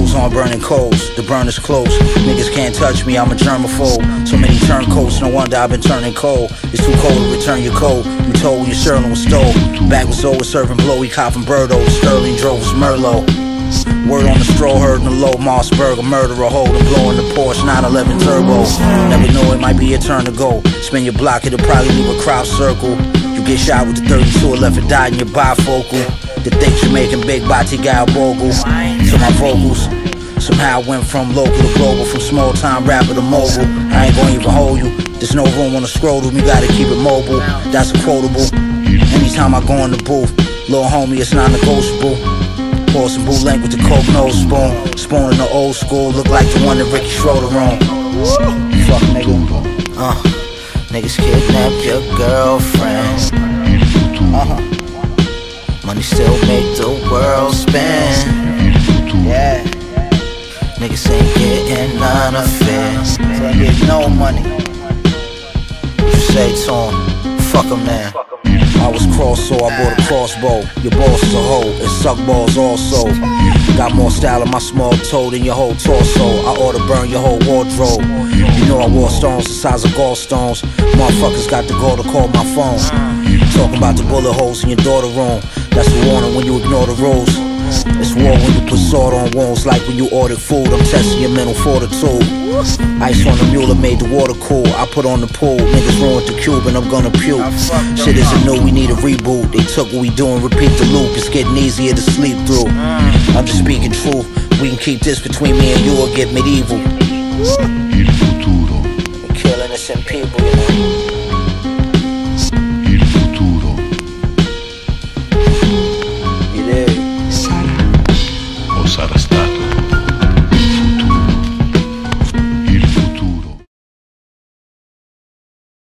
Clothes on burning coals, the burner's close. Niggas can't touch me, I'm a germaphobe. So many turncoats, no wonder I've been turning cold. It's too cold to return your coat. You told when your Sherlin was stole. Back was over serving blow, he copping Birdo. Sterling drove was Merlot. Word on the straw, heard in the low, Mossberg, a murderer holding, blowing the Porsche 911 turbo. Never know, it might be your turn to go. Spin your block, it'll probably leave a crowd circle. You get shot with the 32 or left and died in your bifocal. The things you're making big body gal bogle. To my vocals, somehow I went from local to global, from small time rapper to mobile. I ain't gonna even hold you, there's no room on the scrotum, you gotta keep it mobile, that's a quotable. Anytime I go in the booth, little homie, it's non-negotiable. Pour some bootleg with the coke nose spoon. Spoon in the old school, look like the one that Ricky Schroeder on. Fuck nigga. Niggas kidnap your girlfriend. Money still make the world spin. Yeah. Niggas ain't getting none of it. Ain't getting no money. What you say to him? Fuck him now. I was cross, so I bought a crossbow. Your boss is a hoe, and suck balls also. Got more style in my small toe than your whole torso. I ought to burn your whole wardrobe. You know I wore stones the size of gallstones. Motherfuckers got the gall to call my phone. Talking about the bullet holes in your daughter room. That's a warning when you ignore the rules. It's war when you put salt on wounds, like when you ordered food. I'm testing your mental fortitude. Ice on the mule made the water cool. I put on the pool, niggas ruined the cube and I'm gonna puke. Shit isn't new, we need a reboot. They took what we do and repeat the loop. It's getting easier to sleep through. I'm just speaking truth. We can keep this between me and you or get medieval. We're killing innocent people, you know.